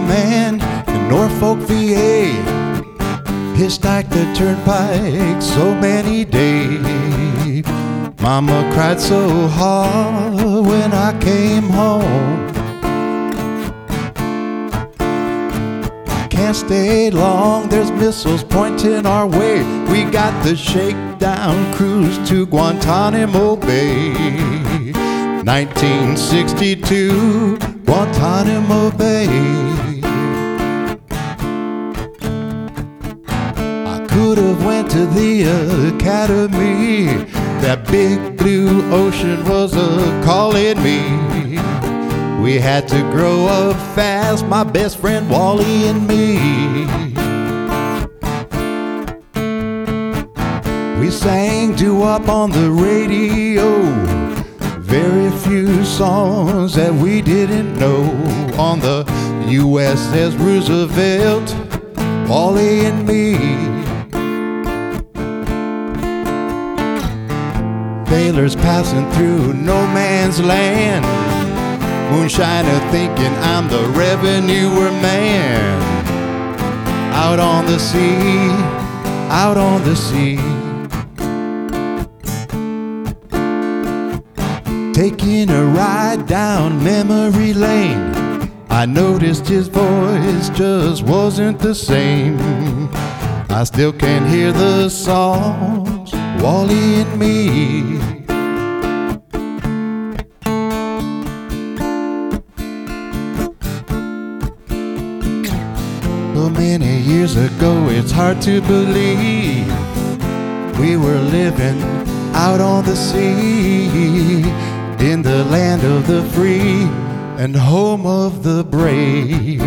man in Norfolk, VA. Hitchhiked the turnpike so many days. Mama cried so hard when I came home. Can't stay long, there's missiles pointing our way. We got the shakedown cruise to Guantanamo Bay. 1962, Guantanamo Bay. I could have went to the academy. That big blue ocean was calling me. We had to grow up fast, my best friend Wally and me. We sang doo-wop on the radio. Very few songs that we didn't know. On the USS Roosevelt, Wally and me. Sailors passing through no man's land. Moonshiner thinking I'm the revenuer man. Out on the sea, out on the sea. Taking a ride down memory lane. I noticed his voice just wasn't the same. I still can hear the songs, Wally and me. So many years ago, it's hard to believe we were living out on the sea, in the land of the free and home of the brave.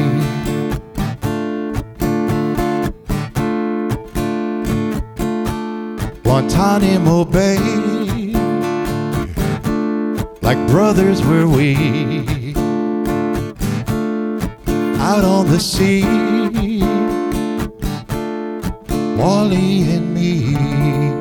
Guantanamo Bay, like brothers were we. Out on the sea, Wally and me.